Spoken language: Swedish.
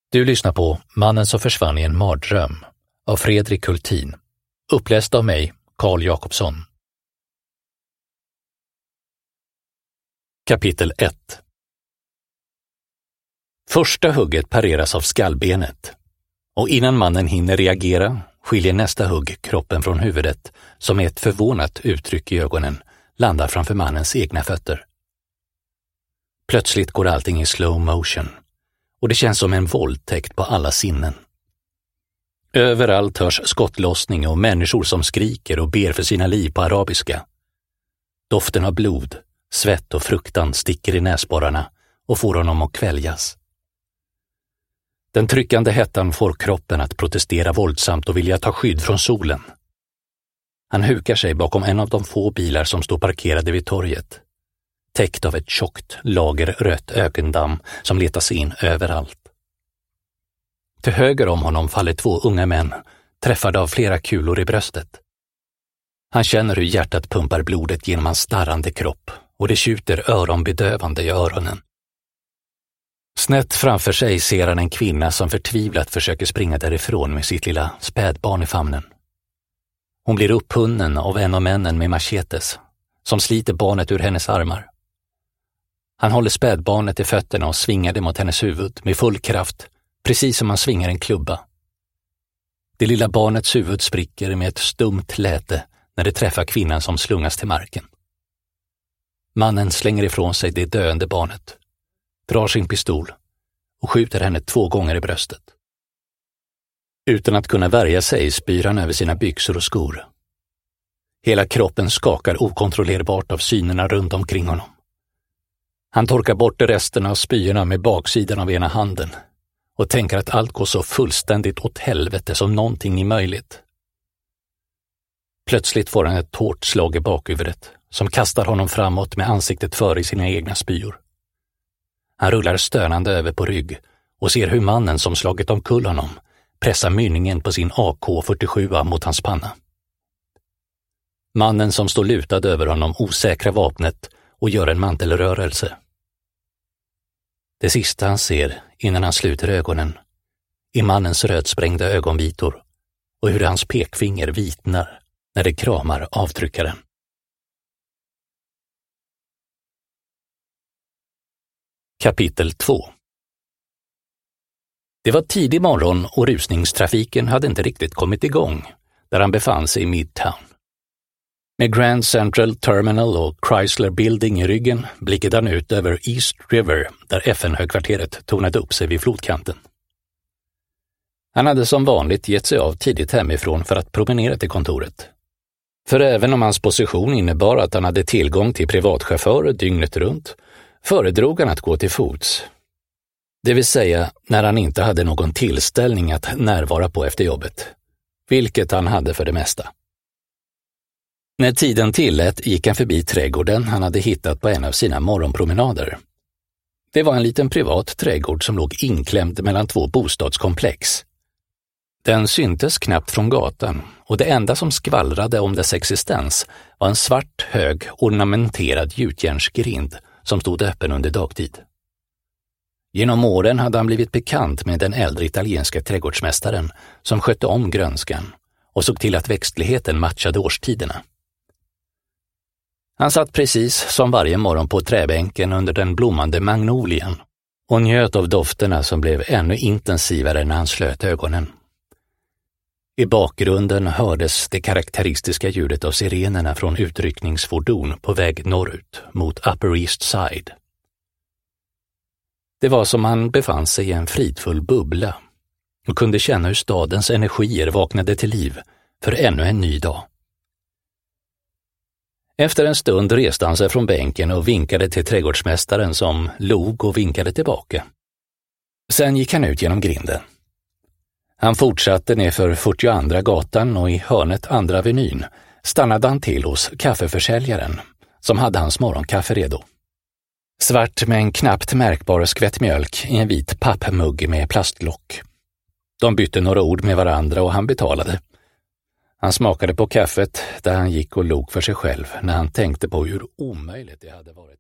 Du lyssnar på Mannen som försvann i en mardröm av Fredrik Hultin. Uppläst av mig, Carl Jakobsson. Kapitel 1. Första hugget pareras av skallbenet, och innan mannen hinner reagera skiljer nästa hugg kroppen från huvudet som med ett förvånat uttryck i ögonen landar framför mannens egna fötter. Plötsligt går allting i slow motion, och det känns som en våldtäkt på alla sinnen. Överallt hörs skottlossning och människor som skriker och ber för sina liv på arabiska. Doften av blod, svett och fruktan sticker i näsborrarna och får honom att kväljas. Den tryckande hettan får kroppen att protestera våldsamt och vilja ta skydd från solen. Han hukar sig bakom en av de få bilar som står parkerade vid torget, täckt av ett tjockt lager rött ökendamm som letar sig in överallt. Till höger om honom faller två unga män, träffade av flera kulor i bröstet. Han känner hur hjärtat pumpar blodet genom hans starrande kropp och det tjuter öronbedövande i öronen. Snett framför sig ser han en kvinna som förtvivlat försöker springa därifrån med sitt lilla spädbarn i famnen. Hon blir upphunnen av en av männen med machetes, som sliter barnet ur hennes armar. Han håller spädbarnet i fötterna och svingar det mot hennes huvud med full kraft, precis som man svingar en klubba. Det lilla barnets huvud spricker med ett stumt läte när det träffar kvinnan som slungas till marken. Mannen slänger ifrån sig det döende barnet, drar sin pistol och skjuter henne 2 gånger i bröstet. Utan att kunna värja sig spyr han över sina byxor och skor. Hela kroppen skakar okontrollerbart av synerna runt omkring honom. Han torkar bort resten av spyorna med baksidan av ena handen och tänker att allt går så fullständigt åt helvete som någonting är möjligt. Plötsligt får han ett hårt slag i bakhuvudet som kastar honom framåt med ansiktet före i sina egna spyor. Han rullar stönande över på rygg och ser hur mannen som slagit omkull honom pressar mynningen på sin AK-47 mot hans panna. Mannen som står lutad över honom osäkrar vapnet och gör en mantelrörelse. Det sista han ser innan han sluter ögonen är mannens rödsprängda ögonvitor och hur hans pekfinger vitnar när det kramar avtryckaren. Kapitel 2. Det var tidig morgon och rusningstrafiken hade inte riktigt kommit igång där han befann sig i Midtown. Med Grand Central Terminal och Chrysler Building i ryggen blickade han ut över East River där FN-högkvarteret tornade upp sig vid flodkanten. Han hade som vanligt gett sig av tidigt hemifrån för att promenera till kontoret. För även om hans position innebar att han hade tillgång till privatchaufförer dygnet runt, föredrog han att gå till fots. Det vill säga när han inte hade någon tillställning att närvara på efter jobbet, vilket han hade för det mesta. När tiden tillät gick han förbi trädgården han hade hittat på en av sina morgonpromenader. Det var en liten privat trädgård som låg inklämd mellan 2 bostadskomplex. Den syntes knappt från gatan och det enda som skvallrade om dess existens var en svart hög ornamenterad gjutjärnsgrind som stod öppen under dagtid. Genom åren hade han blivit bekant med den äldre italienska trädgårdsmästaren som skötte om grönskan och såg till att växtligheten matchade årstiderna. Han satt precis som varje morgon på träbänken under den blommande magnolien och njöt av dofterna som blev ännu intensivare när han slöt ögonen. I bakgrunden hördes det karaktäristiska ljudet av sirenerna från utryckningsfordon på väg norrut mot Upper East Side. Det var som han befann sig i en fridfull bubbla och kunde känna hur stadens energier vaknade till liv för ännu en ny dag. Efter en stund reste han sig från bänken och vinkade till trädgårdsmästaren som log och vinkade tillbaka. Sen gick han ut genom grinden. Han fortsatte ner för 42 gatan och i hörnet Andra Avenyn stannade han till hos kaffeförsäljaren som hade hans morgonkaffe redo. Svart med en knappt märkbar skvätt mjölk i en vit pappmugg med plastlock. De bytte några ord med varandra och han betalade. Han smakade på kaffet där han gick och log för sig själv när han tänkte på hur omöjligt det hade varit.